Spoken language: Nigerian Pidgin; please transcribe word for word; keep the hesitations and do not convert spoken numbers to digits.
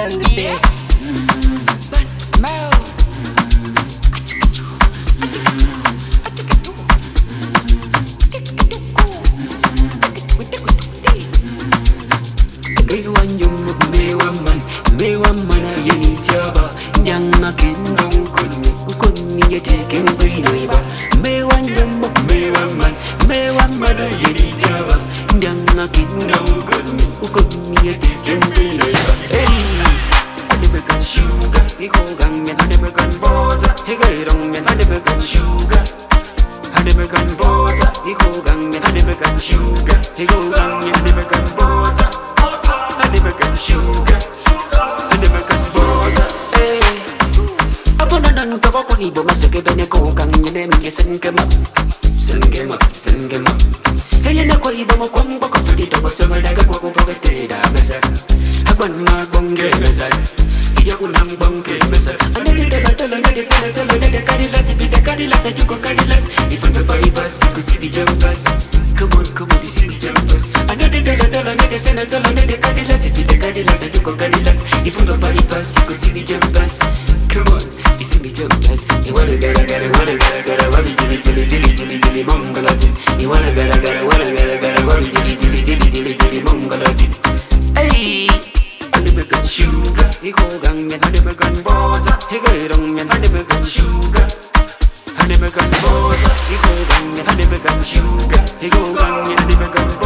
on the beat. But Mo. Gaywan yung mewan man, mewan man ay yanitaba. Yang akin daw kunni, kunni ya tekin pinay ba. Mewan yung mewan man, mewan man ay yanitaba. Yang akin daw kunni, kunni ya tekin pinay ba. Hey, ade bekan sugar, iko gang yan ade bekan butter. Higay rong yan ade bekan sugar. Ade bekan butter, iko gang yan ade bekan sugar. Iko gang yan ade bekan butter. I never can sugar, I never can butter. Hey, I found a non talk of Ibo, Massacre, Beneco, Gang, your name is send him up, send him up, send him up. Hey, and a Quaibo, Combo, Coffee, Double Seven, like a Coco Pocket, Mesa. I want my bonge, Mesa. Yakunam bonge, Mesa. And then the battle, and the senator, and the Cadillac, if the Cadillac, that you go Cadillac. If I'm a bypass, you could see the jumpers. Come on, come on, you see the jumpers. And then the battle, and the senator, and the Cadillac, if the Cadillac, that you go Cadillac. If I'm a bypass, you could see the jumpers. Come on, you see the jumpers. You wanna get a get a wanna get a get a wabby tilly tilly tilly tilly tilly mongolotin. You wanna get a get a wanna get a get a wabby tilly tilly tilly tilly tilly mongolotin. Hey, I never got sugar. He go gang and I never got butter. He go wrong and I never got sugar. I never got butter. He go gang and I never got sugar. He go gang and I never got butter.